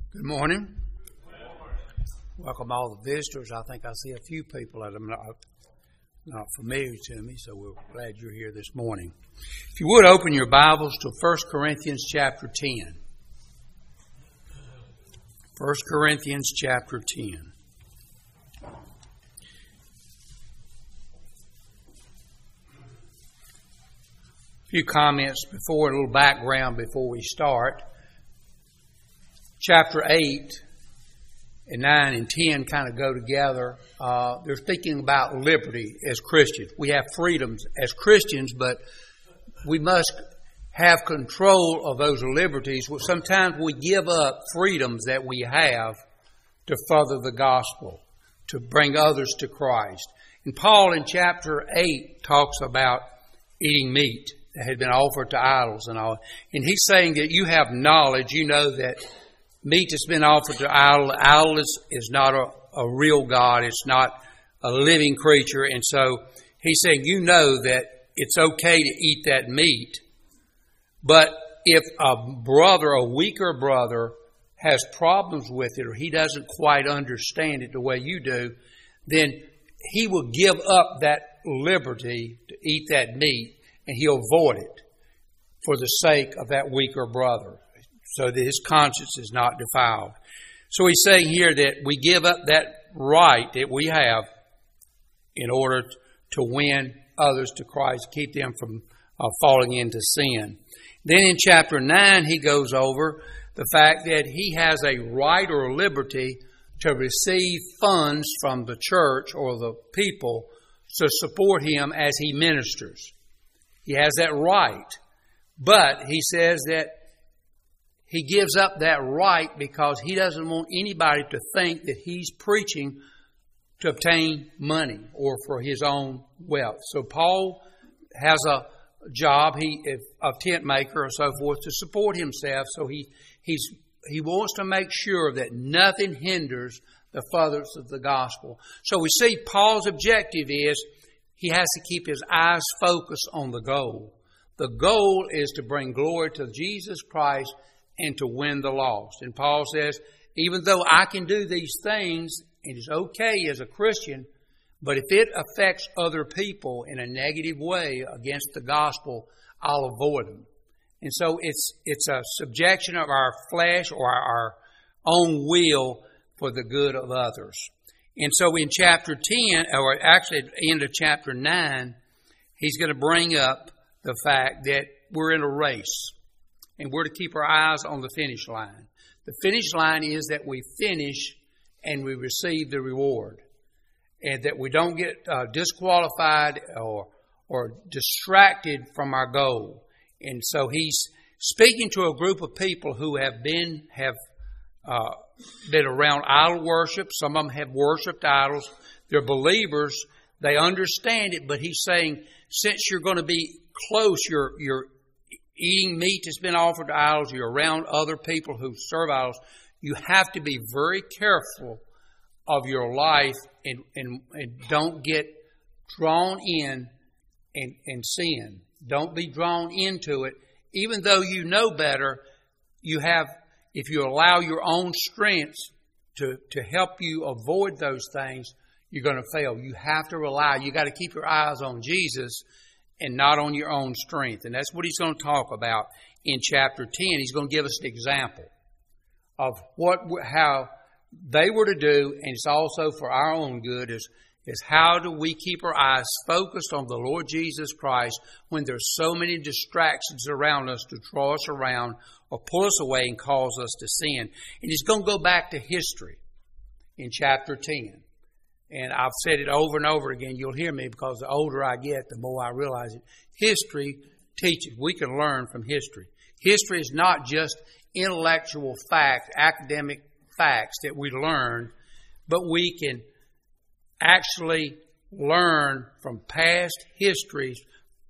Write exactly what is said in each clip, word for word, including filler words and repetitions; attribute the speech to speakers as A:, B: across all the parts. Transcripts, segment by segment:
A: Good morning. Welcome all the visitors. I think I see a few people that are not, not familiar to me, so we're glad you're here this morning. If you would, open your Bibles to First Corinthians chapter ten. First Corinthians chapter ten. A few comments before, a little background before we start. Chapter eight and nine and ten kind of go together. Uh, they're speaking about liberty as Christians. We have freedoms as Christians, but we must have control of those liberties. Sometimes we give up freedoms that we have to further the gospel, to bring others to Christ. And Paul in chapter eight talks about eating meat that had been offered to idols and all. And he's saying that you have knowledge, you know that meat that's been offered to idol, idol is, is not a, a real God. It's not a living creature. And so he's saying, you know that it's okay to eat that meat. But if a brother, a weaker brother, has problems with it or he doesn't quite understand it the way you do, then he will give up that liberty to eat that meat and he'll avoid it for the sake of that weaker brother, so that his conscience is not defiled. So he's saying here that we give up that right that we have in order to win others to Christ, keep them from uh, falling into sin. Then in chapter nine, he goes over the fact that he has a right or liberty to receive funds from the church or the people to support him as he ministers. He has that right. But he says that he gives up that right because he doesn't want anybody to think that he's preaching to obtain money or for his own wealth. So Paul has a job he a tent maker or so forth to support himself. So he he's he wants to make sure that nothing hinders the furtherance of the gospel. So we see Paul's objective is he has to keep his eyes focused on the goal. The goal is to bring glory to Jesus Christ and to win the lost. And Paul says, even though I can do these things, it is okay as a Christian, but if it affects other people in a negative way against the gospel, I'll avoid them. And so it's it's a subjection of our flesh or our, our own will for the good of others. And so in chapter ten, or actually at the end of chapter nine, he's going to bring up the fact that we're in a race. And we're to keep our eyes on the finish line. The finish line is that we finish and we receive the reward. And that we don't get uh, disqualified or or distracted from our goal. And so he's speaking to a group of people who have been have uh, been around idol worship. Some of them have worshipped idols. They're believers. They understand it. But he's saying, since you're going to be close, you're you're eating meat that's been offered to idols, you're around other people who serve idols, you have to be very careful of your life and, and, and don't get drawn in and, and sin. Don't be drawn into it. Even though you know better, you have, if you allow your own strengths to, to help you avoid those things, you're going to fail. You have to rely, you got to keep your eyes on Jesus and not on your own strength. And that's what he's going to talk about in chapter ten. He's going to give us an example of what, how they were to do, and it's also for our own good, is, is how do we keep our eyes focused on the Lord Jesus Christ when there's so many distractions around us to draw us around or pull us away and cause us to sin. And he's going to go back to history in chapter ten. And I've said it over and over again. You'll hear me because the older I get, the more I realize it. History teaches. We can learn from history. History is not just intellectual fact, academic facts that we learn, but we can actually learn from past histories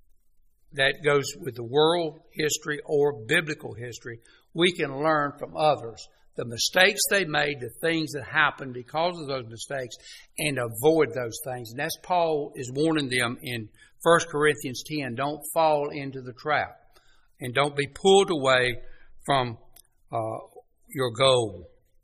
A: that goes with the world history or biblical history. We can learn from others the mistakes they made, the things that happened because of those mistakes, and avoid those things. And that's Paul is warning them in First Corinthians ten. Don't fall into the trap and don't be pulled away from uh, your goal.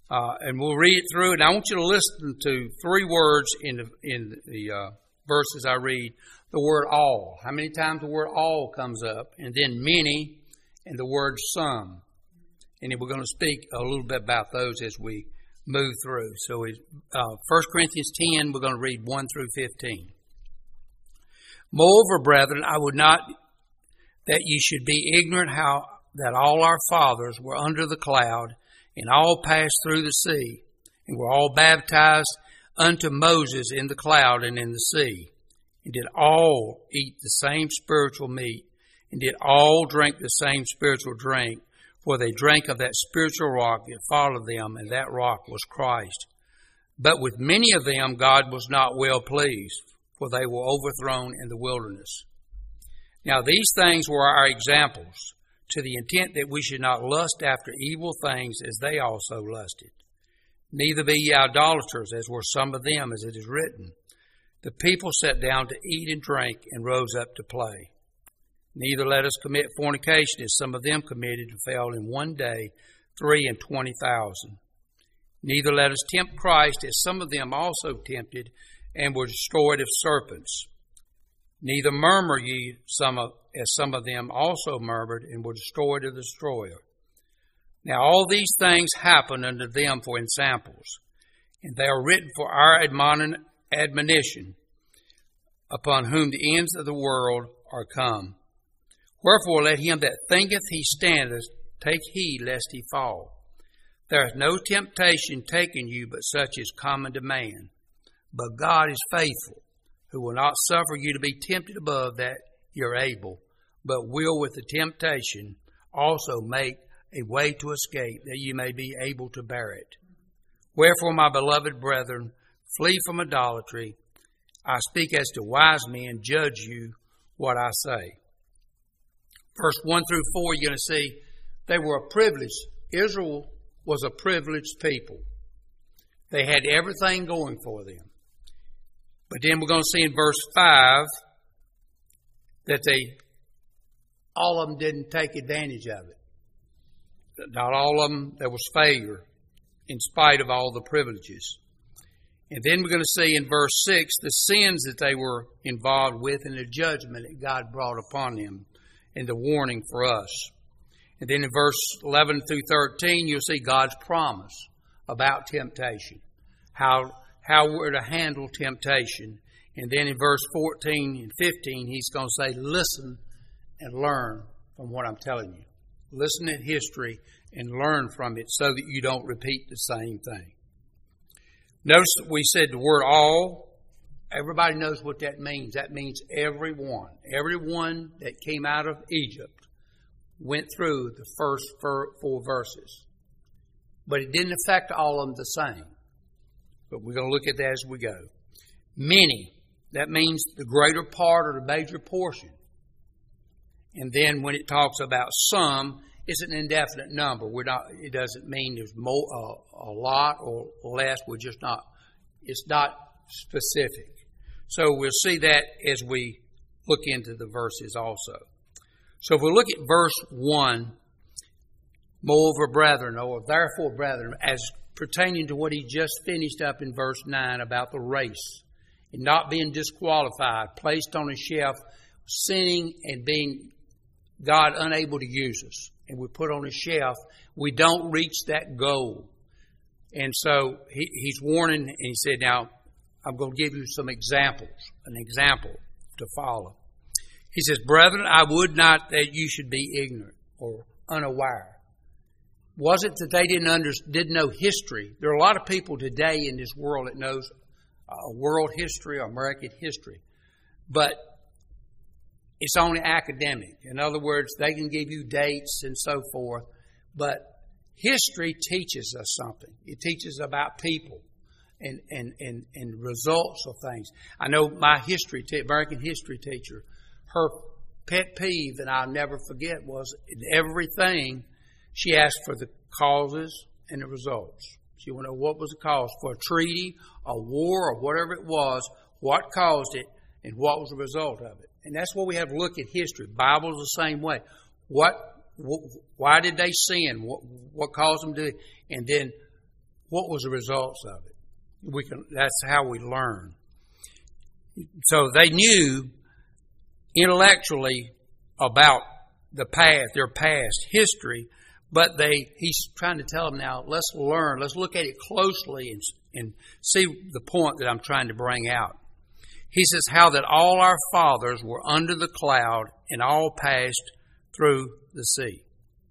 A: Uh, and we'll read it through, and I want you to listen to three words in the, in the uh, verses I read. The word all. How many times the word all comes up? And then many, and the word some. And then we're going to speak a little bit about those as we move through. So uh, First Corinthians ten, we're going to read one through fifteen. Moreover, brethren, I would not that you should be ignorant how that all our fathers were under the cloud, and all passed through the sea, and were all baptized unto Moses in the cloud and in the sea, and did all eat the same spiritual meat, and did all drink the same spiritual drink, for they drank of that spiritual rock that followed them, and that rock was Christ. But with many of them God was not well pleased, for they were overthrown in the wilderness. Now these things were our examples, to the intent that we should not lust after evil things as they also lusted. Neither be ye idolaters, as were some of them, as it is written. The people sat down to eat and drink, and rose up to play. Neither let us commit fornication, as some of them committed, and fell in one day three and twenty thousand. Neither let us tempt Christ, as some of them also tempted, and were destroyed of serpents. Neither murmur ye, some of, as some of them also murmured, and were destroyed of the destroyer. Now all these things happen unto them for ensamples, and they are written for our admonition, upon whom the ends of the world are come. Wherefore let him that thinketh he standeth take heed lest he fall. There is no temptation taken you but such as common to man. But God is faithful, who will not suffer you to be tempted above that you're able, but will with the temptation also make a way to escape, that you may be able to bear it. Wherefore, my beloved brethren, flee from idolatry. I speak as to wise men, judge you what I say. Verse one through four, you're going to see they were a privileged. Israel was a privileged people. They had everything going for them. But then we're going to see in verse five that they, all of them didn't take advantage of it. Not all of them, there was failure in spite of all the privileges. And then we're going to see in verse six the sins that they were involved with and the judgment that God brought upon them and the warning for us. And then in verse eleven through thirteen, you'll see God's promise about temptation, how how we're to handle temptation. And then in verse fourteen and fifteen, he's going to say, listen and learn from what I'm telling you. Listen at history and learn from it so that you don't repeat the same thing. Notice that we said the word all. Everybody knows what that means. That means everyone. Everyone that came out of Egypt went through the first four verses. But it didn't affect all of them the same. But we're going to look at that as we go. Many, that means the greater part or the major portion. And then when it talks about some, it's an indefinite number. We're not. It doesn't mean there's more, uh, a lot or less. We're just not. It's not specific. So we'll see that as we look into the verses also. So if we look at verse one, moreover, brethren, or therefore, brethren, as pertaining to what he just finished up in verse nine about the race and not being disqualified, placed on a shelf, sinning and being God unable to use us, and we put on a shelf, we don't reach that goal. And so he, he's warning, and he said, now, I'm going to give you some examples, an example to follow. He says, brethren, I would not that you should be ignorant or unaware. Was it that they didn't under, didn't know history? There are a lot of people today in this world that knows uh, world history or American history, but it's only academic. In other words, they can give you dates and so forth, but history teaches us something. It teaches about people and, and, and, and results of things. I know my history, te- American history teacher, her pet peeve that I'll never forget was in everything, she asked for the causes and the results. She wanted to know what was the cause for a treaty, a war, or whatever it was, what caused it, and what was the result of it. And that's what we have to look at history. Bible's the same way. What, wh- why did they sin? What, what caused them to? And then what was the results of it? We can. That's how we learn. So they knew intellectually about the past, their past history, but they. He's trying to tell them now. Let's learn. Let's look at it closely and, and see the point that I'm trying to bring out. He says, how that all our fathers were under the cloud and all passed through the sea.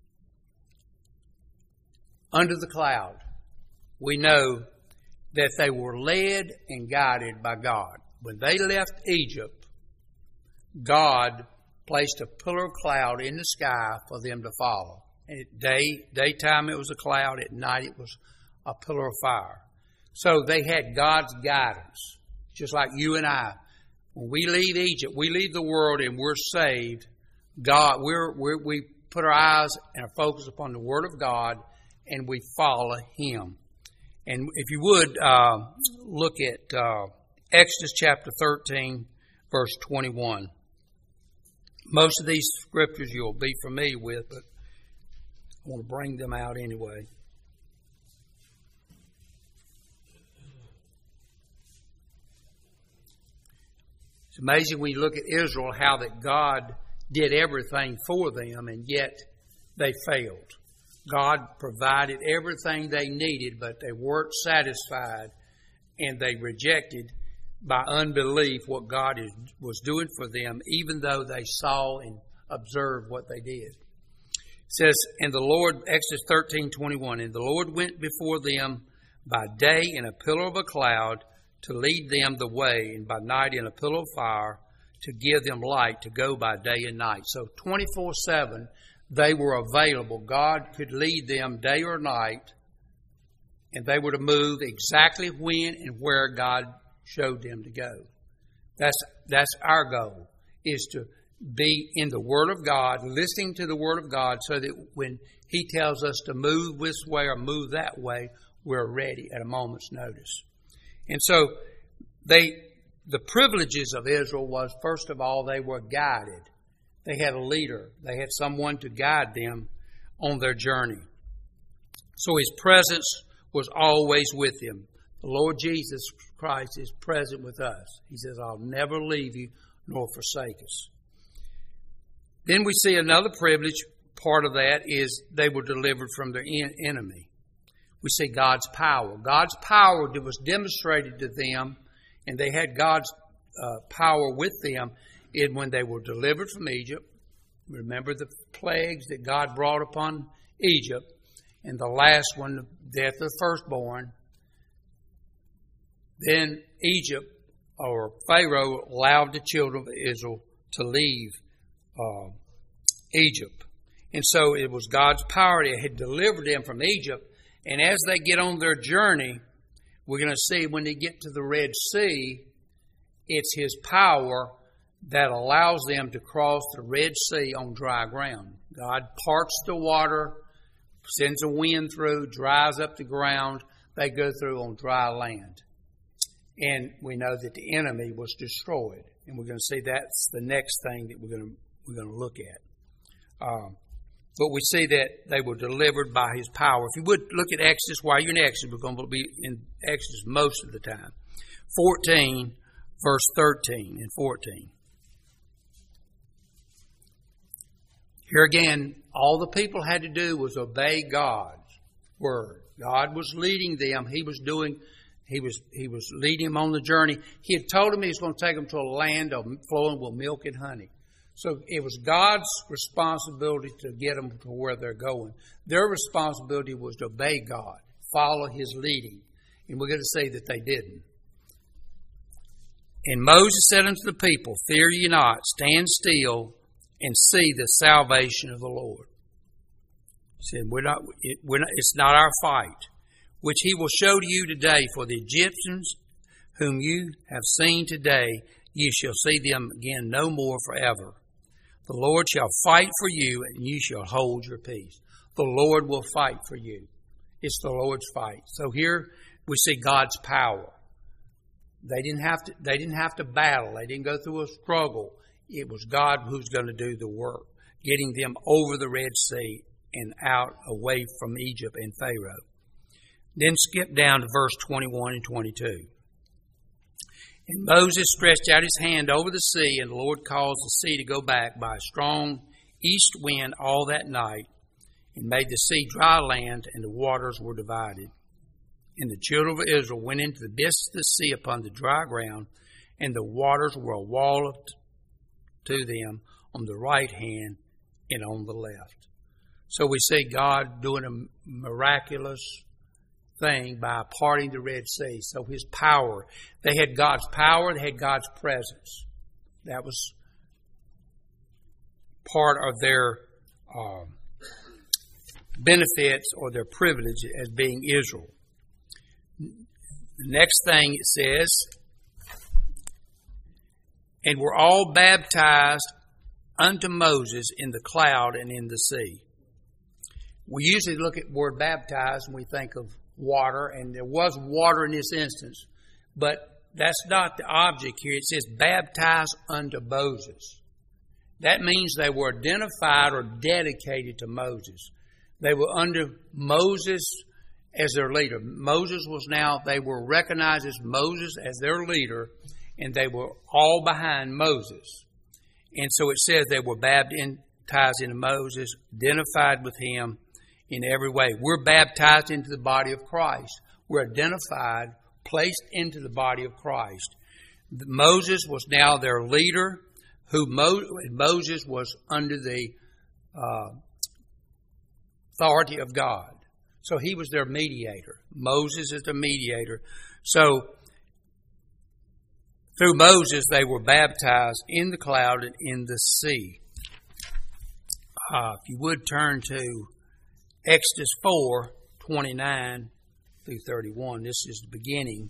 A: Under the cloud, we know that they were led and guided by God. When they left Egypt, God placed a pillar of cloud in the sky for them to follow. And at day, daytime it was a cloud, at night it was a pillar of fire. So they had God's guidance. Just like you and I, when we leave Egypt, we leave the world and we're saved. God, we're, we're, we put our eyes and our focus upon the Word of God, and we follow Him. And if you would uh, look at uh, Exodus chapter thirteen, verse twenty-one. Most of these scriptures you'll be familiar with, but I want to bring them out anyway. It's amazing when you look at Israel how that God did everything for them and yet they failed. God provided everything they needed, but they weren't satisfied and they rejected by unbelief what God is, was doing for them, even though they saw and observed what they did. It says, and the Lord, Exodus thirteen twenty-one, and the Lord went before them by day in a pillar of a cloud to lead them the way, and by night in a pillar of fire to give them light to go by day and night. So twenty-four seven, they were available. God could lead them day or night, and they were to move exactly when and where God showed them to go. That's that's our goal, is to be in the Word of God, listening to the Word of God, so that when He tells us to move this way or move that way, we're ready at a moment's notice. And so they, the privileges of Israel was, first of all, they were guided. They had a leader. They had someone to guide them on their journey. So His presence was always with them. The Lord Jesus Christ is present with us. He says, I'll never leave you nor forsake us. Then we see another privilege. Part of that is they were delivered from their enemy. We see God's power. God's power that was demonstrated to them, and they had God's uh, power with them in when they were delivered from Egypt. Remember the plagues that God brought upon Egypt, and the last one, the death of the firstborn. Then Egypt, or Pharaoh, allowed the children of Israel to leave uh, Egypt. And so it was God's power that had delivered them from Egypt. And as they get on their journey, we're going to see when they get to the Red Sea, it's His power that allows them to cross the Red Sea on dry ground. God parts the water, sends a wind through, dries up the ground. They go through on dry land. And we know that the enemy was destroyed. And we're going to see that's the next thing that we're going to, we're going to look at. Um, But we see that they were delivered by His power. If you would look at Exodus, while you're in Exodus, we're going to be in Exodus most of the time. fourteen, verse thirteen and fourteen. Here again, all the people had to do was obey God's word. God was leading them. He was doing, He was He was leading them on the journey. He had told them He was going to take them to a land of flowing with milk and honey. So it was God's responsibility to get them to where they're going. Their responsibility was to obey God, follow His leading. And we're going to say that they didn't. And Moses said unto the people, fear ye not, stand still and see the salvation of the Lord. He said, we're not, it, we're not, it's not our fight, which He will show to you today. For the Egyptians whom you have seen today, ye shall see them again no more forever. The Lord shall fight for you, and you shall hold your peace. The Lord will fight for you. It's the Lord's fight. So here we see God's power. They didn't have to, they didn't have to battle. They didn't go through a struggle. It was God who's going to do the work, getting them over the Red Sea and out away from Egypt and Pharaoh. Then skip down to verse twenty-one and twenty-two. And Moses stretched out his hand over the sea, and the Lord caused the sea to go back by a strong east wind all that night, and made the sea dry land, and the waters were divided. And the children of Israel went into the midst of the sea upon the dry ground, and the waters were a wall to them on the right hand and on the left. So we see God doing a miraculous thing by parting the Red Sea. So his power, they had God's power, they had God's presence. That was part of their uh, benefits or their privilege as being Israel. The next thing it says, and were all baptized unto Moses in the cloud and in the sea. We usually look at the word baptized and we think of water, and there was water in this instance, but that's not the object here. It says baptized unto Moses. That means they were identified or dedicated to Moses. They were under Moses as their leader. Moses was now, they were recognized as Moses as their leader, and they were all behind Moses. And so it says they were baptized into Moses, identified with him in every way. We're baptized into the body of Christ. We're identified, placed into the body of Christ. Moses was now their leader, who Mo- Moses was under the uh, authority of God. So he was their mediator. Moses is the mediator. So through Moses, they were baptized in the cloud and in the sea. Uh, if you would turn to Exodus four, twenty-nine through thirty-one. This is the beginning.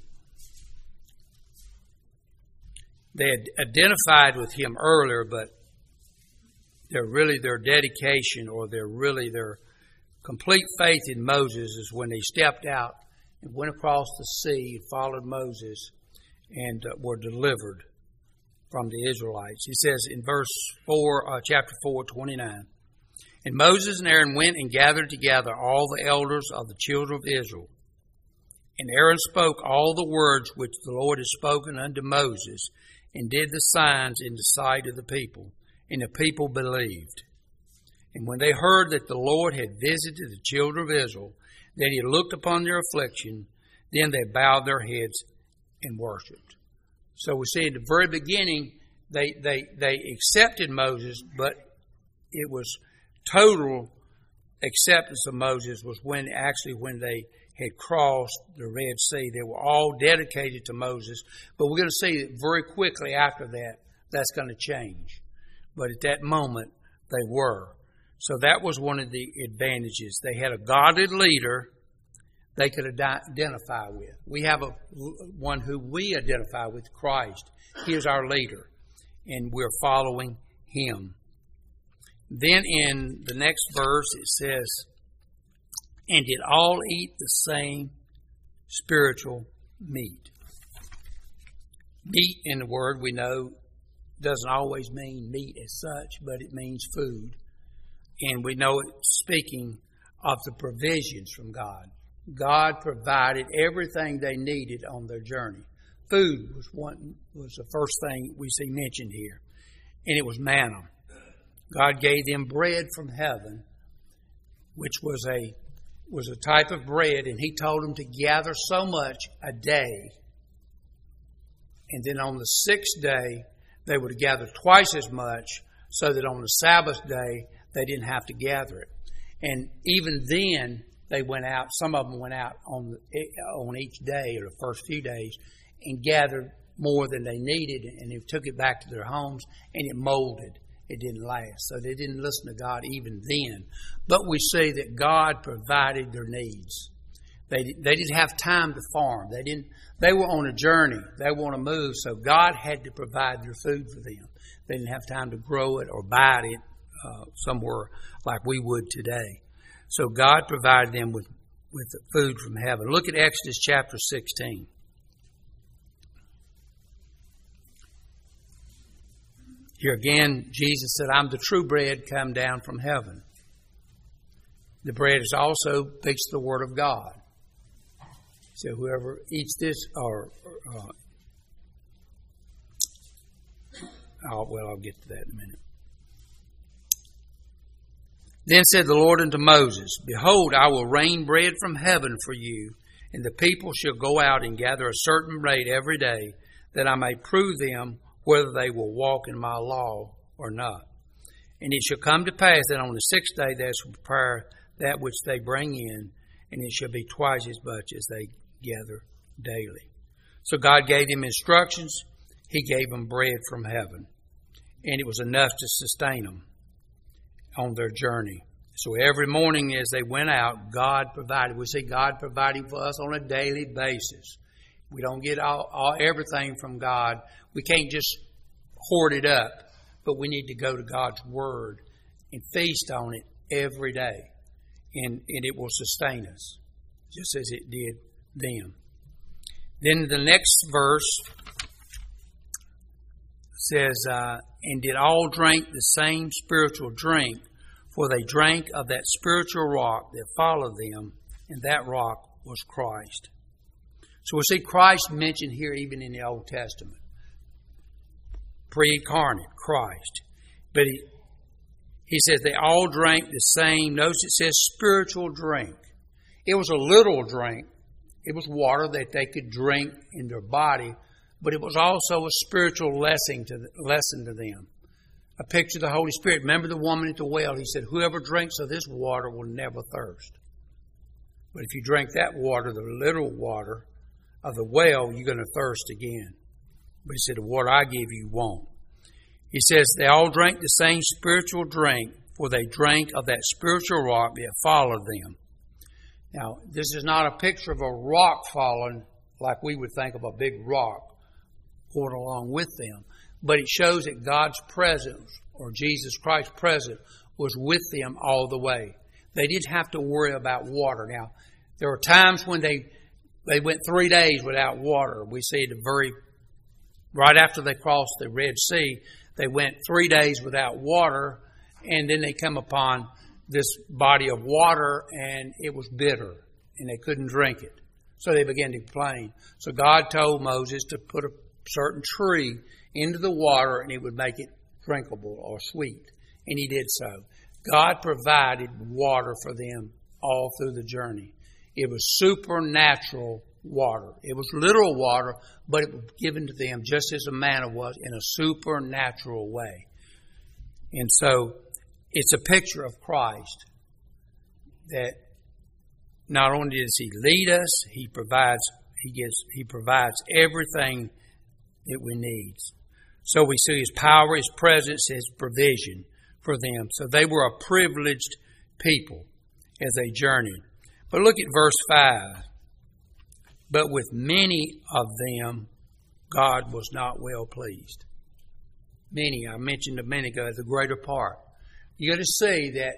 A: They had identified with him earlier, but they're really their dedication or they're really their complete faith in Moses is when they stepped out and went across the sea and followed Moses and uh, were delivered from the Israelites. He says in verse four, uh, chapter four, twenty-nine, and Moses and Aaron went and gathered together all the elders of the children of Israel. And Aaron spoke all the words which the Lord had spoken unto Moses, and did the signs in the sight of the people. And the people believed. And when they heard that the Lord had visited the children of Israel, that he had looked upon their affliction, then they bowed their heads and worshipped. So we see at the very beginning, they, they, they accepted Moses, but it was total acceptance of Moses was when actually when they had crossed the Red Sea. They were all dedicated to Moses. But we're going to see that very quickly after that, that's going to change. But at that moment, they were. So that was one of the advantages. They had a godly leader they could identify with. We have a one who we identify with, Christ. He is our leader, and we're following him. Then in the next verse it says, and did all eat the same spiritual meat. Meat in the word we know doesn't always mean meat as such, but it means food. And we know it's speaking of the provisions from God. God provided everything they needed on their journey. Food was one was the first thing we see mentioned here. And it was manna. God gave them bread from heaven, which was a was a type of bread, and he told them to gather so much a day. And then on the sixth day, they would gather twice as much, so that on the Sabbath day, they didn't have to gather it. And even then, they went out, some of them went out on the, on each day, or the first few days, and gathered more than they needed, and they took it back to their homes, and it molded. It didn't last. So they didn't listen to God even then. But we see that God provided their needs. They they didn't have time to farm. They didn't. They were on a journey. They want to move. So God had to provide their food for them. They didn't have time to grow it or buy it uh, somewhere like we would today. So God provided them with, with food from heaven. Look at Exodus chapter sixteen. Here again, Jesus said, I'm the true bread come down from heaven. The bread is also speaks the Word of God. So whoever eats this, or uh, I'll, well, I'll get to that in a minute. Then said the Lord unto Moses, Behold, I will rain bread from heaven for you, and the people shall go out and gather a certain rate every day, that I may prove them whether they will walk in my law or not. And it shall come to pass that on the sixth day they shall prepare that which they bring in, and it shall be twice as much as they gather daily. So God gave them instructions. He gave them bread from heaven, and it was enough to sustain them on their journey. So every morning as they went out, God provided. We see God providing for us on a daily basis. We don't get all, all everything from God. We can't just hoard it up, but we need to go to God's Word and feast on it every day, and, and it will sustain us, just as it did them. Then the next verse says, uh, and did all drink the same spiritual drink, for they drank of that spiritual rock that followed them, and that rock was Christ. So we see Christ mentioned here even in the Old Testament. Pre-incarnate Christ. But he, he says they all drank the same. Notice it says spiritual drink. It was a literal drink. It was water that they could drink in their body, but it was also a spiritual lesson to, lesson to them. A picture of the Holy Spirit. Remember the woman at the well? He said, whoever drinks of this water will never thirst. But if you drink that water, the literal water of the well, you're going to thirst again. But he said, the water I give you won't. He says, they all drank the same spiritual drink, for they drank of that spiritual rock that followed them. Now, this is not a picture of a rock falling like we would think of a big rock going along with them. But it shows that God's presence, or Jesus Christ's presence, was with them all the way. They didn't have to worry about water. Now, there were times when they they went three days without water. We see the very, right after they crossed the Red Sea, they went three days without water, and then they come upon this body of water, and it was bitter, and they couldn't drink it. So they began to complain. So God told Moses to put a certain tree into the water, and it would make it drinkable or sweet. And he did so. God provided water for them all through the journey. It was supernatural water. It was literal water, but it was given to them just as a manna was, in a supernatural way. And so it's a picture of Christ, that not only does he lead us, he provides he gives he provides everything that we need. So we see his power, his presence, his provision for them. So they were a privileged people as they journeyed. But look at verse five. But with many of them, God was not well pleased. Many, I mentioned a minute ago, the greater part. You're going to see that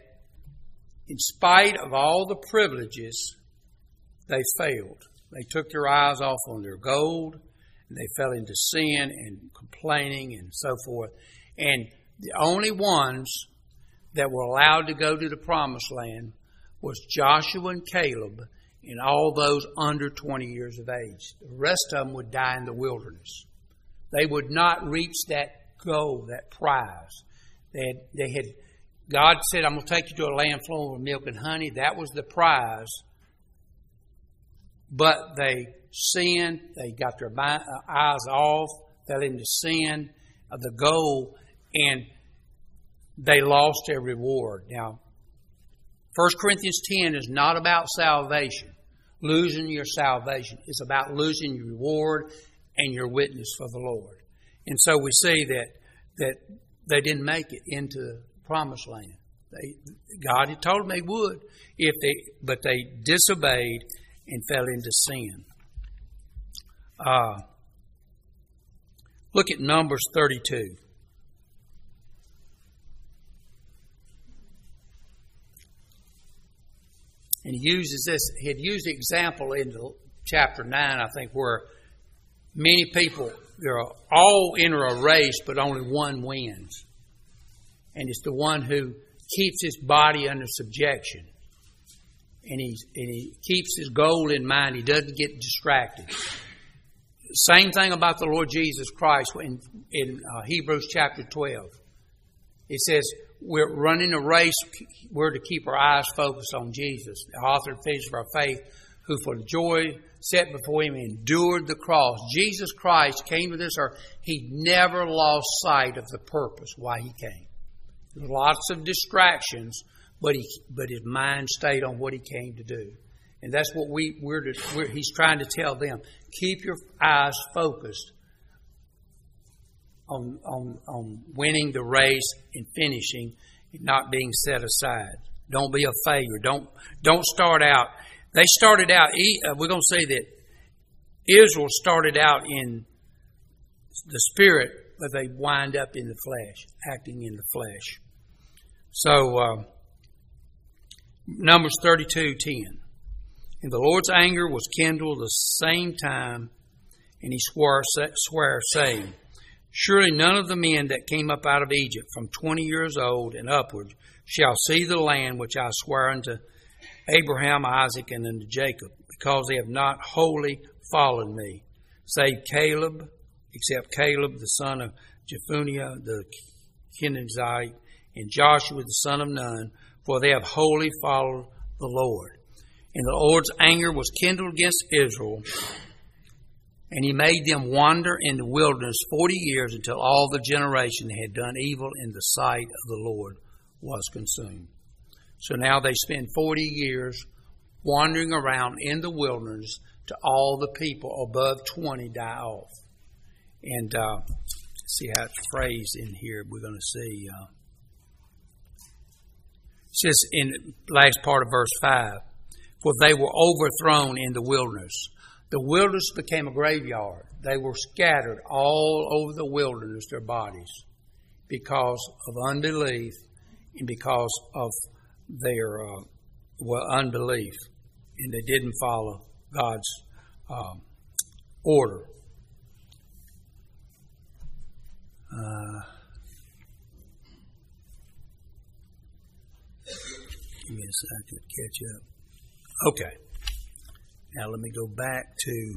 A: in spite of all the privileges, they failed. They took their eyes off on their gold, and they fell into sin and complaining and so forth. And the only ones that were allowed to go to the promised land was Joshua and Caleb and all those under twenty years of age. The rest of them would die in the wilderness. They would not reach that goal, that prize. They had, they had God said, I'm going to take you to a land flowing with milk and honey. That was the prize. But they sinned. They got their eyes off, fell into sin of the goal, and they lost their reward. Now, First Corinthians ten is not about salvation, losing your salvation. It's about losing your reward and your witness for the Lord. And so we see that that they didn't make it into the promised land. They, God had told them they would, if they, but they disobeyed and fell into sin. Uh, look at Numbers thirty-two. And he uses this, he had used the example in chapter nine, I think, where many people, they're all enter a race, but only one wins. And it's the one who keeps his body under subjection. and he and he keeps his goal in mind. He doesn't get distracted. Same thing about the Lord Jesus Christ in in uh, Hebrews chapter twelve. It says we're running a race. We're to keep our eyes focused on Jesus, the author and finisher of our faith, who for the joy set before him endured the cross. Jesus Christ came to this earth. He never lost sight of the purpose why he came. There were lots of distractions, but he but his mind stayed on what he came to do. And that's what we, we're, to, we're he's trying to tell them. Keep your eyes focused on, on, on winning the race and finishing and not being set aside. Don't be a failure. Don't, don't start out. They started out, we're going to say that Israel started out in the spirit, but they wind up in the flesh, acting in the flesh. So, uh, Numbers thirty-two ten. And the Lord's anger was kindled the same time, and he swore, swore, saying, Surely none of the men that came up out of Egypt from twenty years old and upward shall see the land which I swear unto Abraham, Isaac, and unto Jacob, because they have not wholly followed me, save Caleb, except Caleb the son of Jephunneh the Kenizzite, and Joshua the son of Nun, for they have wholly followed the Lord. And the Lord's anger was kindled against Israel, and he made them wander in the wilderness forty years until all the generation that had done evil in the sight of the Lord was consumed. So now they spend forty years wandering around in the wilderness to all the people above twenty die off. And uh, let's see how it's phrased in here. We're going to see. Uh, it says in the last part of verse five, for they were overthrown in the wilderness. The wilderness became a graveyard. They were scattered all over the wilderness, their bodies, because of unbelief and because of their uh, well, unbelief. And they didn't follow God's um, order. Uh, give me a second to catch up. Okay. Now let me go back to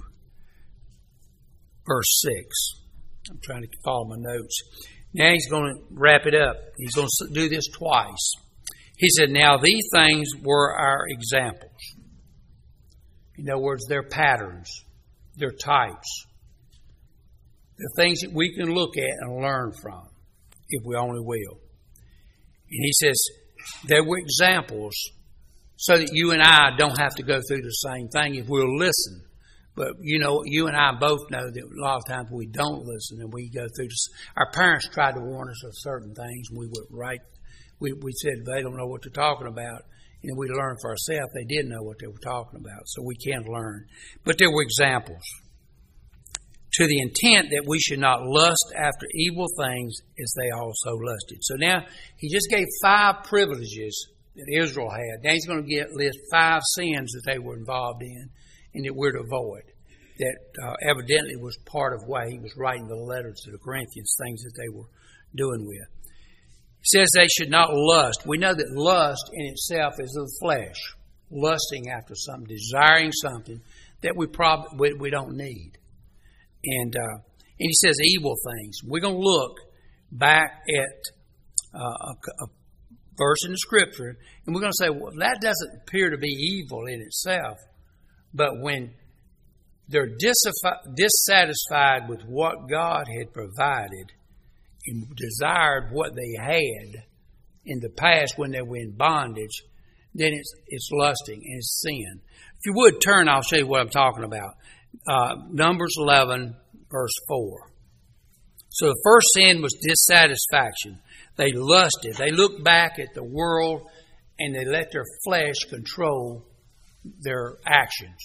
A: verse six. I'm trying to follow my notes. Now he's going to wrap it up. He's going to do this twice. He said, now these things were our examples. In other words, they're patterns. They're types. They're things that we can look at and learn from, if we only will. And he says, there were examples so that you and I don't have to go through the same thing if we'll listen. But, you know, you and I both know that a lot of times we don't listen and we go through this. Our parents tried to warn us of certain things, and we went right. We, we said they don't know what they're talking about. And we learned for ourselves they did know what they were talking about, so we can learn. But there were examples. To the intent that we should not lust after evil things as they also lusted. So now he just gave five privileges that Israel had. Now he's going to get list five sins that they were involved in and that we're to avoid. That uh, evidently was part of why he was writing the letters to the Corinthians, things that they were doing with. He says they should not lust. We know that lust in itself is of the flesh. Lusting after something, desiring something that we probably we, we don't need. And, uh, and he says evil things. We're going to look back at uh, a, a verse in the Scripture, and we're going to say, well, that doesn't appear to be evil in itself. But when they're dissatisfied with what God had provided and desired what they had in the past when they were in bondage, then it's, it's lusting and it's sin. If you would turn, I'll show you what I'm talking about. Uh, Numbers eleven, verse four. So the first sin was dissatisfaction. They lusted. They looked back at the world and they let their flesh control their actions.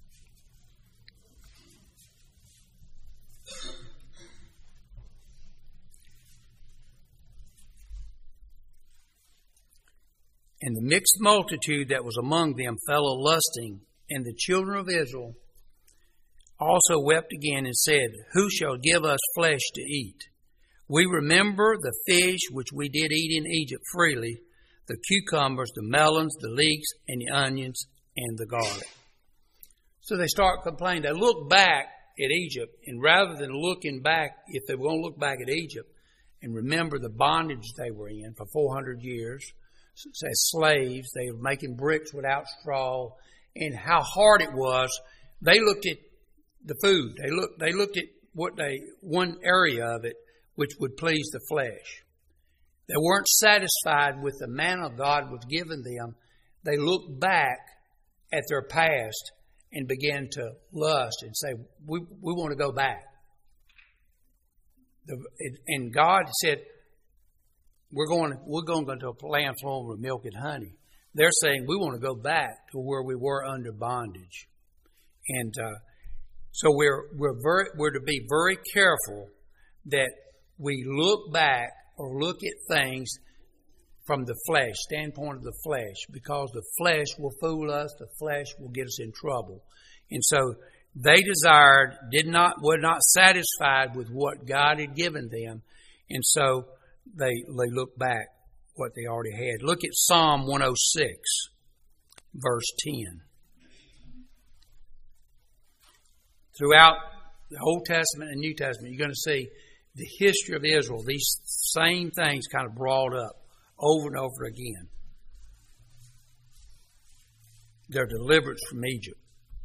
A: And the mixed multitude that was among them fell a lusting, and the children of Israel also wept again and said, who shall give us flesh to eat? We remember the fish which we did eat in Egypt freely, the cucumbers, the melons, the leeks, and the onions, and the garlic. So they start complaining. They look back at Egypt, and rather than looking back, if they were going to look back at Egypt and remember the bondage they were in for four hundred years, as slaves, they were making bricks without straw, and how hard it was, they looked at the food. They looked, they looked at what they, one area of it, which would please the flesh. They weren't satisfied with the manna God was giving them. They looked back at their past and began to lust and say, we, we want to go back. The, and God said, we're going, we're going to go to a land flowing with milk and honey. They're saying, we want to go back to where we were under bondage. And uh, so we're, we're, very, we're to be very careful that we look back or look at things from the flesh, standpoint of the flesh, because the flesh will fool us, the flesh will get us in trouble. And so they desired, did not, were not satisfied with what God had given them, and so they they looked back what they already had. Look at Psalm one oh six, verse ten. Throughout the Old Testament and New Testament, you're going to see the history of Israel, these same things kind of brought up over and over again. Their deliverance from Egypt.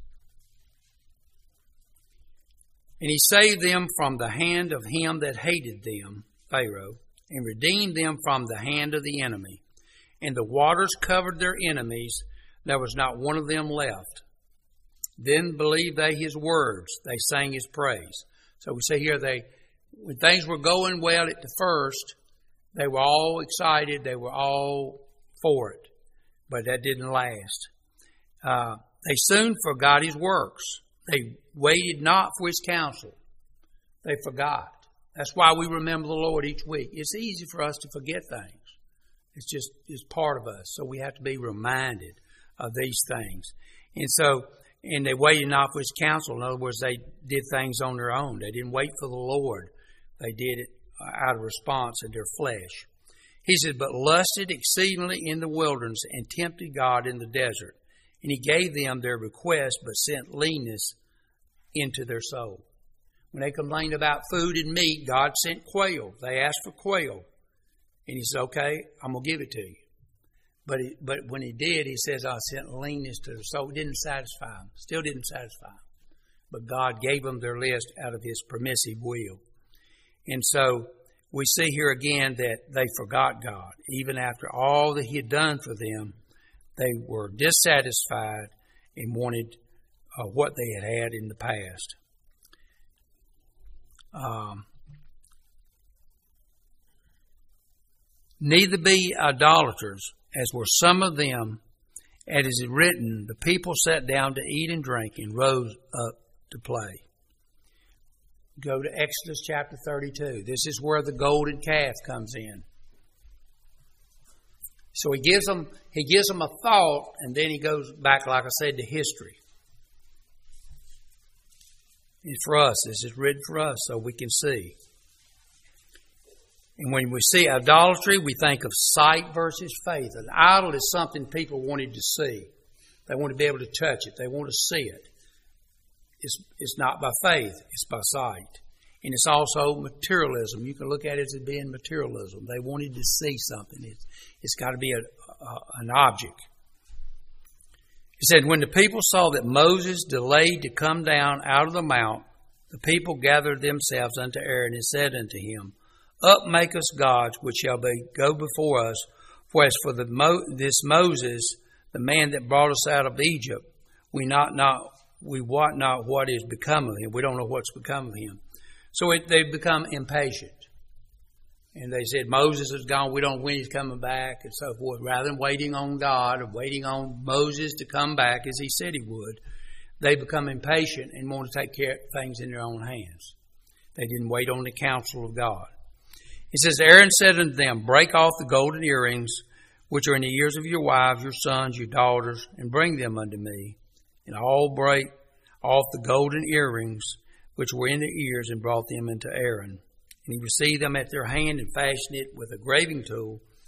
A: And he saved them from the hand of him that hated them, Pharaoh, and redeemed them from the hand of the enemy. And the waters covered their enemies, there was not one of them left. Then believed they his words, they sang his praise. So we see here, they, when things were going well at the first, they were all excited, they were all for it, but that didn't last. Uh, they soon forgot his works. They waited not for his counsel. They forgot. That's why we remember the Lord each week. It's easy for us to forget things. It's just, it's part of us. So we have to be reminded of these things. And so, and they waited not for his counsel. In other words, they did things on their own. They didn't wait for the Lord. They did it out of response of their flesh. He said, but lusted exceedingly in the wilderness and tempted God in the desert. And he gave them their request, but sent leanness into their soul. When they complained about food and meat, God sent quail. They asked for quail. And he said, okay, I'm going to give it to you. But he, but when he did, he says, I sent leanness to their soul. It didn't satisfy them. Still didn't satisfy them. But God gave them their list out of his permissive will. And so we see here again that they forgot God. Even after all that he had done for them, they were dissatisfied and wanted uh, what they had had in the past. Um, Neither be idolaters, as were some of them, as is written, the people sat down to eat and drink and rose up to play. Go to Exodus chapter thirty-two. This is where the golden calf comes in. So he gives them, he gives them a thought, and then he goes back, like I said, to history. It's for us. This is written for us so we can see. And when we see idolatry, we think of sight versus faith. An idol is something people wanted to see. They want to be able to touch it. They want to see it. It's, it's not by faith. It's by sight. And it's also materialism. You can look at it as being materialism. They wanted to see something. It's, it's got to be a, a, an object. He said, when the people saw that Moses delayed to come down out of the mount, the people gathered themselves unto Aaron and said unto him, Up, make us gods, which shall be, go before us. For as for the Mo, this Moses, the man that brought us out of Egypt, we not not we wot not what is become of him. We don't know what's become of him. So it, they've become impatient. And they said, Moses is gone. We don't know when he's coming back and so forth. Rather than waiting on God or waiting on Moses to come back as he said he would, they become impatient and want to take care of things in their own hands. They didn't wait on the counsel of God. It says, Aaron said unto them, Break off the golden earrings, which are in the ears of your wives, your sons, your daughters, and bring them unto me. And all break off the golden earrings, which were in their ears, and brought them unto Aaron. And he received them at their hand, and fashioned it with a graving tool,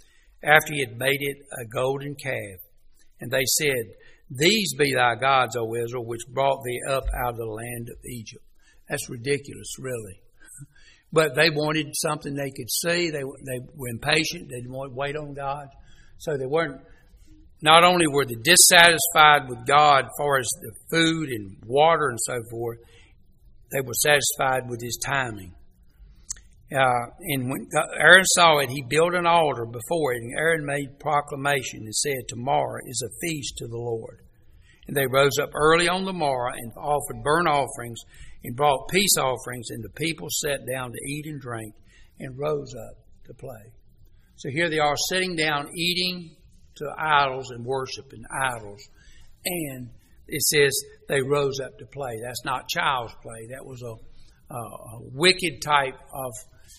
A: after he had made it a golden calf. And they said, These be thy gods, O Israel, which brought thee up out of the land of Egypt. That's ridiculous, really. But they wanted something they could see. They they were impatient. They didn't want to wait on God. So they weren't, not only were they dissatisfied with God as far as the food and water and so forth, they were satisfied with his timing. Uh, and when Aaron saw it, he built an altar before it, and Aaron made proclamation and said, Tomorrow is a feast to the Lord. And they rose up early on the morrow and offered burnt offerings and brought peace offerings, and the people sat down to eat and drink and rose up to play. So here they are sitting down, eating to idols and worshiping idols. And it says they rose up to play. That's not child's play. That was a, a, a wicked type of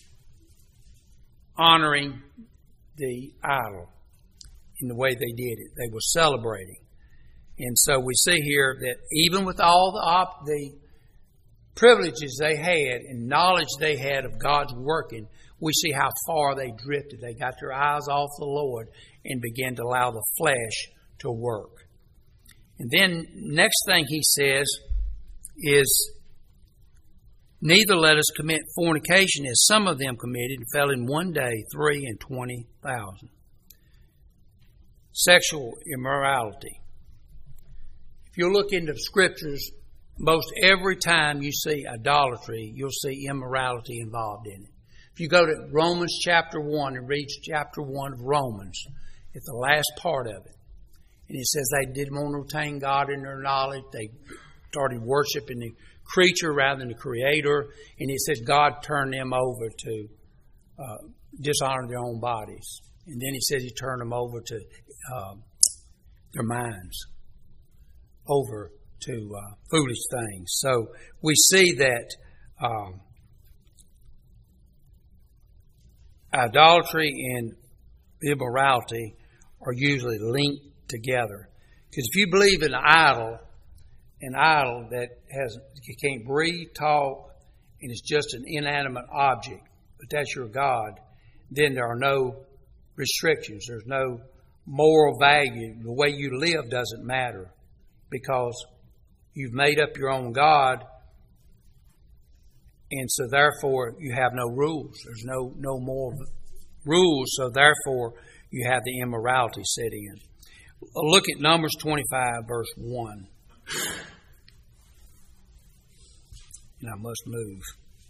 A: honoring the idol in the way they did it. They were celebrating. And so we see here that even with all the, op- the privileges they had and knowledge they had of God's working, we see how far they drifted. They got their eyes off the Lord and began to allow the flesh to work. And then next thing he says is, Neither let us commit fornication as some of them committed and fell in one day three and twenty thousand. Sexual immorality. If you look into the scriptures, most every time you see idolatry, you'll see immorality involved in it. If you go to Romans chapter one and read chapter one of Romans, it's the last part of it. And it says they didn't want to retain God in their knowledge. They started worshiping the creature rather than the creator. And it says God turned them over to uh, dishonor their own bodies. And then he says he turned them over to uh, their minds, over to uh, foolish things. So we see that um, idolatry and immorality are usually linked together. Because if you believe in an idol, an idol that has you can't breathe, talk, and it's just an inanimate object, but that's your God, then there are no restrictions. There's no moral value. The way you live doesn't matter because you've made up your own God, and so therefore you have no rules. There's no no more rules, so therefore you have the immorality set in. Look at Numbers twenty-five, verse one. And I must move.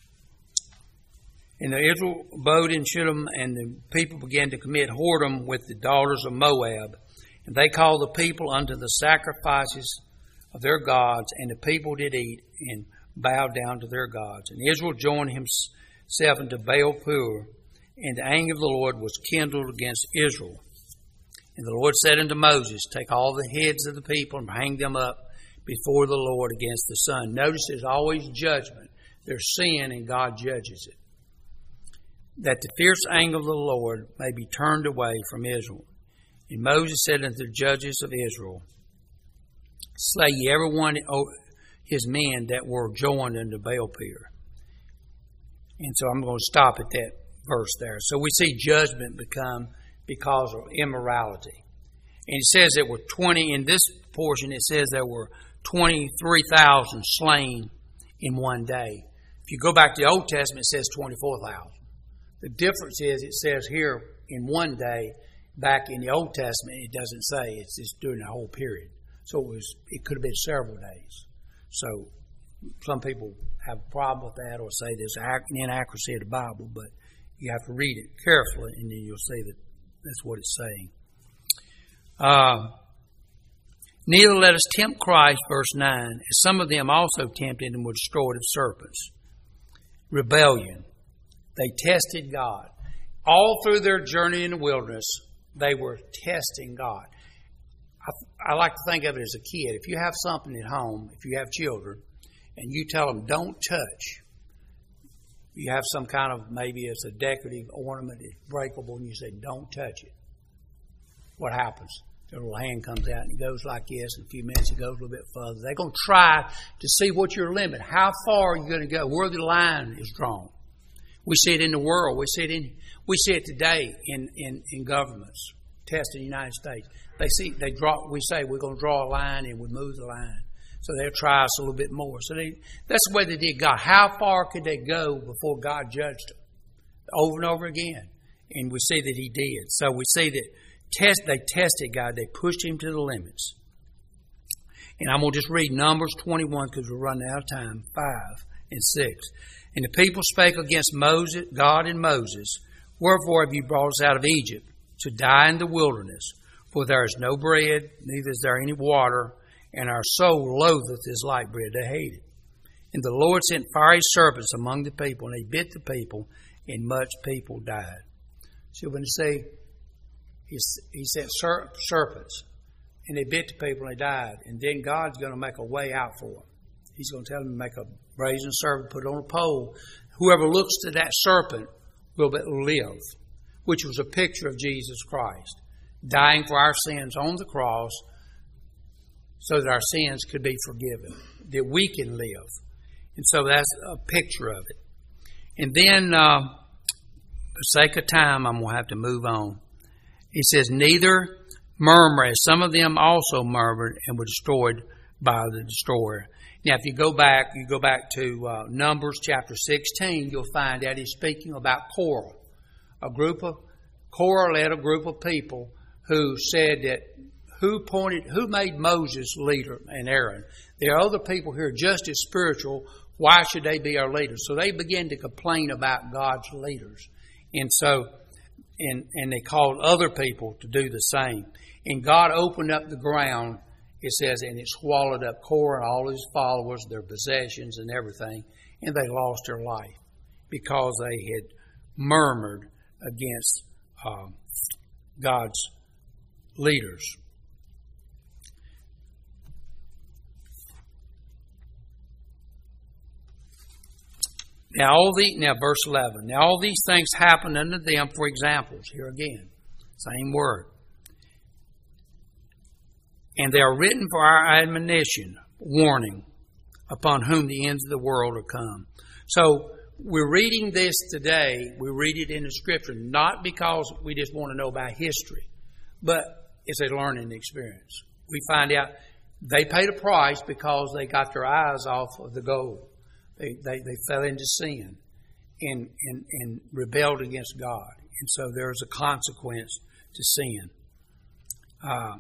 A: And the Israel abode in Shittim, and the people began to commit whoredom with the daughters of Moab. And they called the people unto the sacrifices of their gods, and the people did eat and bowed down to their gods. And Israel joined himself unto Baal-peor, and the anger of the Lord was kindled against Israel. And the Lord said unto Moses, Take all the heads of the people and hang them up before the Lord against the sun. Notice there's always judgment. There's sin and God judges it. That the fierce anger of the Lord may be turned away from Israel. And Moses said unto the judges of Israel, Slay ye every one of his men that were joined unto Baal-peor. And so I'm going to stop at that verse there. So we see judgment become because of immorality. And it says there were twenty, in this portion it says there were twenty-three thousand slain in one day. If you go back to the Old Testament, it says twenty-four thousand. The difference is it says here in one day. Back in the Old Testament, it doesn't say. It's just during the whole period. So it was. It could have been several days. So some people have a problem with that or say there's an inaccuracy of the Bible, but you have to read it carefully, and then you'll see that that's what it's saying. Uh, Neither let us tempt Christ, verse nine, as some of them also tempted and were destroyed of serpents. Rebellion. They tested God. All through their journey in the wilderness, they were testing God. I, I like to think of it as a kid. If you have something at home, if you have children, and you tell them, don't touch, you have some kind of, maybe it's a decorative ornament, it's breakable, and you say, don't touch it. What happens? Their little hand comes out and it goes like this. In a few minutes, it goes a little bit further. They're going to try to see what your limit, how far are you going to go, where the line is drawn. We see it in the world. We see it in we see it today in, in, in governments. Test in the United States. They see they draw. We say we're going to draw a line, and we move the line. So they'll try us a little bit more. So they, that's the way they did God. How far could they go before God judged them? Over and over again. And we see that He did. So we see that test. they tested God. They pushed Him to the limits. And I'm going to just read Numbers twenty-one because we're running out of time. five and six. And the people spake against Moses, God and Moses, wherefore have you brought us out of Egypt to die in the wilderness? For there is no bread, neither is there any water, and our soul loatheth his light bread. They hate it. And the Lord sent fiery serpents among the people, and they bit the people, and much people died. So when they say, he, he sent ser- serpents, and they bit the people, and they died. And then God's going to make a way out for them. He's going to tell them to make a brazen serpent, put it on a pole. Whoever looks to that serpent will live, which was a picture of Jesus Christ, dying for our sins on the cross so that our sins could be forgiven, that we can live. And so that's a picture of it. And then, uh, for the sake of time, I'm going to have to move on. He says, neither murmur, as some of them also murmured and were destroyed by the destroyer. Now, if you go back, you go back to uh, Numbers chapter sixteen, you'll find that he's speaking about Korah. A group of, Korah led a group of people who said that who pointed, who made Moses leader and Aaron? There are other people here just as spiritual. Why should they be our leaders? So they began to complain about God's leaders. And so, and, and they called other people to do the same. And God opened up the ground, it says, and it swallowed up Korah and all his followers, their possessions and everything. And they lost their life because they had murmured against uh, God's leaders. Now, all the now verse eleven. Now all these things happened unto them for examples. Here again, same word. And they are written for our admonition, warning, upon whom the ends of the world are come. So we're reading this today. We read it in the Scripture not because we just want to know about history, but it's a learning experience. We find out they paid a price because they got their eyes off of the goal. They, they, they fell into sin and, and, and rebelled against God. And so there's a consequence to sin. Uh,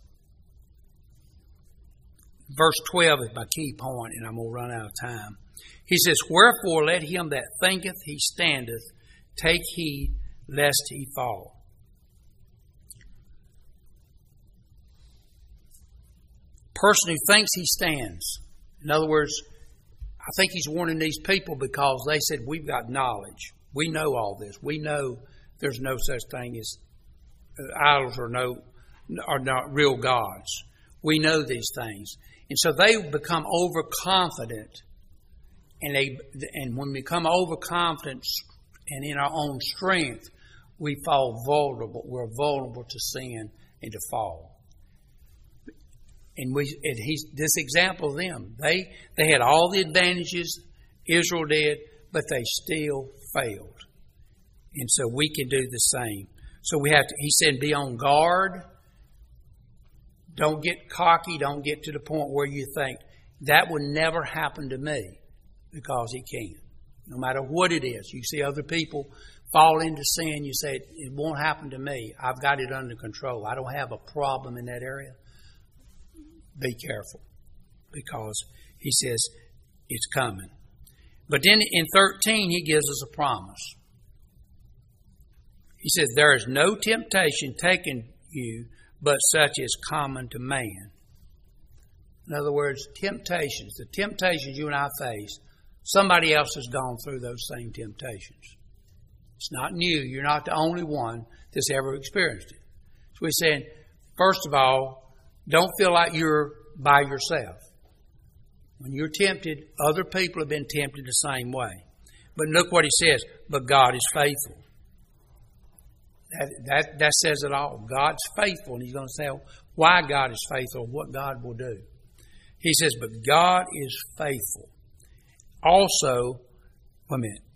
A: verse twelve is my key point, and I'm going to run out of time. He says, wherefore let him that thinketh he standeth take heed lest he fall. Person who thinks he stands. In other words, I think he's warning these people because they said, we've got knowledge. We know all this. We know there's no such thing as uh, idols or no, are not real gods. We know these things. And so they become overconfident. And they, and when we become overconfident and in our own strength, we fall vulnerable. We're vulnerable to sin and to fall. And we, and he's this example of them. They they had all the advantages Israel did, but they still failed. And so we can do the same. So we have to. He said, be on guard. Don't get cocky. Don't get to the point where you think that would never happen to me, because it can. No matter what it is, you see other people fall into sin. You say it won't happen to me. I've got it under control. I don't have a problem in that area. Be careful, because he says it's coming. But then in thirteen, he gives us a promise. He says, there is no temptation taken you, but such as common to man. In other words, temptations, the temptations you and I face, somebody else has gone through those same temptations. It's not new. You're not the only one that's ever experienced it. So he's saying, first of all, don't feel like you're by yourself. When you're tempted, other people have been tempted the same way. But look what he says, but God is faithful. That, that, that says it all. God's faithful, and he's going to say why God is faithful, what God will do. He says, but God is faithful. Also, wait a minute,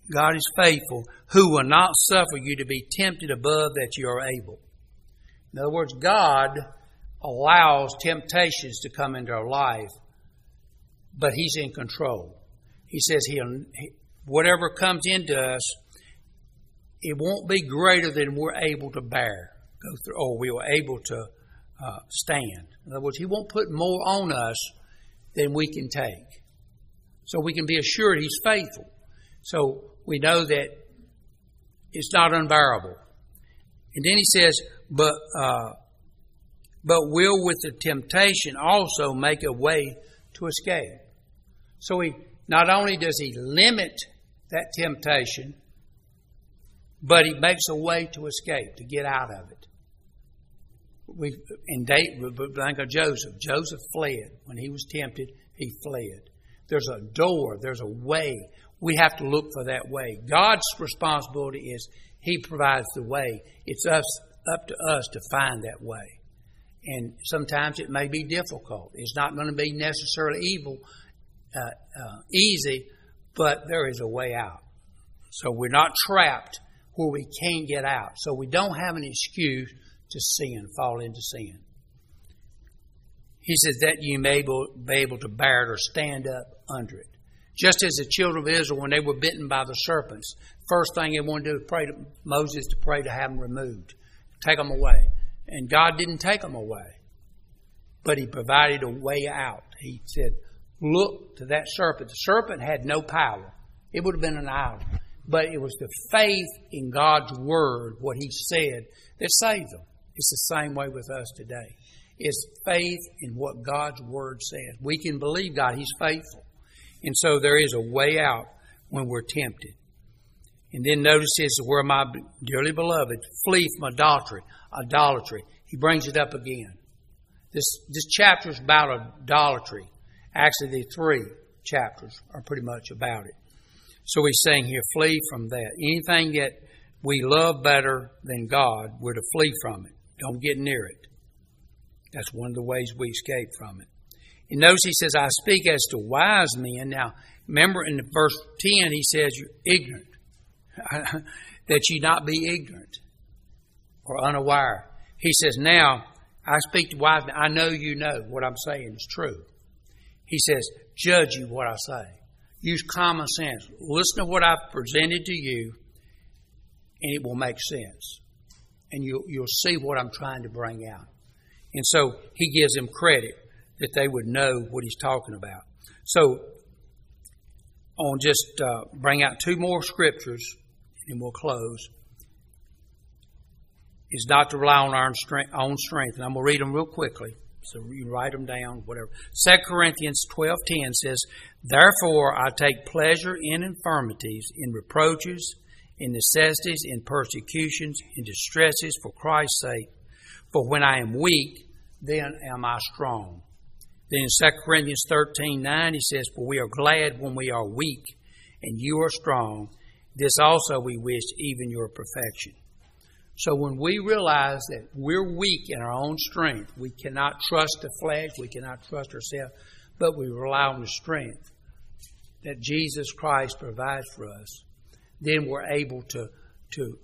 A: God is faithful, who will not suffer you to be tempted above that you are able. In other words, God allows temptations to come into our life, but He's in control. He says He'll, whatever comes into us, it won't be greater than we're able to bear, go through, or we are able to uh, stand. In other words, He won't put more on us than we can take. So we can be assured He's faithful. So we know that it's not unbearable. And then He says, but uh, but will with the temptation also make a way to escape. So He not only does He limit that temptation, but He makes a way to escape, to get out of it. We in David, think of Joseph. Joseph fled when he was tempted. He fled. There's a door. There's a way. We have to look for that way. God's responsibility is He provides the way. It's us up to us to find that way. And sometimes it may be difficult. It's not going to be necessarily evil, uh, uh, easy, but there is a way out. So we're not trapped where we can't get out. So we don't have an excuse to sin, fall into sin. He says that you may be able to bear it or stand up under it. Just as the children of Israel, when they were bitten by the serpents, first thing they wanted to do was pray to Moses to pray to have them removed, take them away. And God didn't take them away, but He provided a way out. He said, look to that serpent. The serpent had no power. It would have been an idol. But it was the faith in God's Word, what He said, that saved them. It's the same way with us today. It's faith in what God's Word says. We can believe God. He's faithful. And so there is a way out when we're tempted. And then notice this, where my dearly beloved, flee from idolatry. Idolatry. He brings it up again. This this chapter is about idolatry. Actually, the three chapters are pretty much about it. So he's saying here, flee from that. Anything that we love better than God, we're to flee from it. Don't get near it. That's one of the ways we escape from it. And notice he says, I speak as to wise men. Now, remember in verse ten, he says, you're ignorant. That you not be ignorant or unaware. He says, now, I speak to wise men. I know you know what I'm saying is true. He says, judge you what I say. Use common sense. Listen to what I've presented to you, and it will make sense. And you'll, you'll see what I'm trying to bring out. And so he gives them credit that they would know what he's talking about. So, I'll just uh, bring out two more scriptures, and we'll close. Is not to rely on our own strength, own strength. And I'm going to read them real quickly. So you write them down, whatever. Second Corinthians twelve ten says, therefore I take pleasure in infirmities, in reproaches, in necessities, in persecutions, in distresses for Christ's sake. For when I am weak, then am I strong. Then in Second Corinthians thirteen nine he says, for we are glad when we are weak, and you are strong. This also we wish, even your perfection. So when we realize that we're weak in our own strength, we cannot trust the flesh, we cannot trust ourselves, but we rely on the strength that Jesus Christ provides for us, then we're able to, to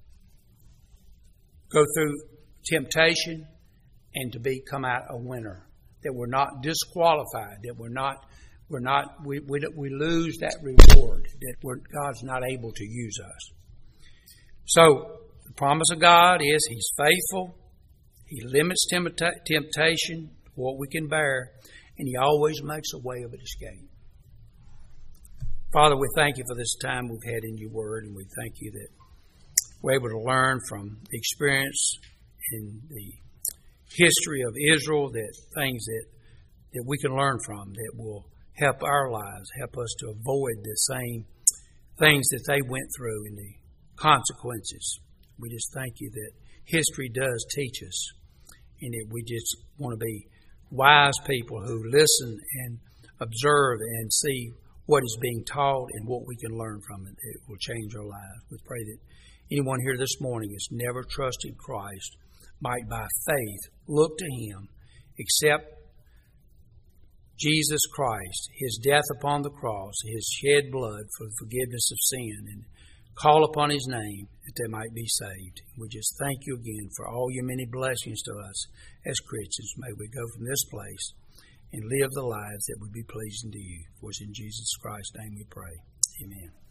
A: go through temptation and to be come out a winner. That we're not disqualified, that we're not, we're not, we, we, we lose that reward, that we're, God's not able to use us. So, the promise of God is He's faithful. He limits temptation, what we can bear, and He always makes a way of an escape. Father, we thank You for this time we've had in Your Word, and we thank You that we're able to learn from the experience in the history of Israel, that things that, that we can learn from that will help our lives, help us to avoid the same things that they went through and the consequences. We just thank You that history does teach us, and that we just want to be wise people who listen and observe and see what is being taught and what we can learn from it. It will change our lives. We pray that anyone here this morning has never trusted Christ might by faith look to Him, accept Jesus Christ, His death upon the cross, His shed blood for the forgiveness of sin, and call upon His name that they might be saved. We just thank You again for all Your many blessings to us as Christians. May we go from this place and live the lives that would be pleasing to You. For it's in Jesus Christ's name we pray. Amen.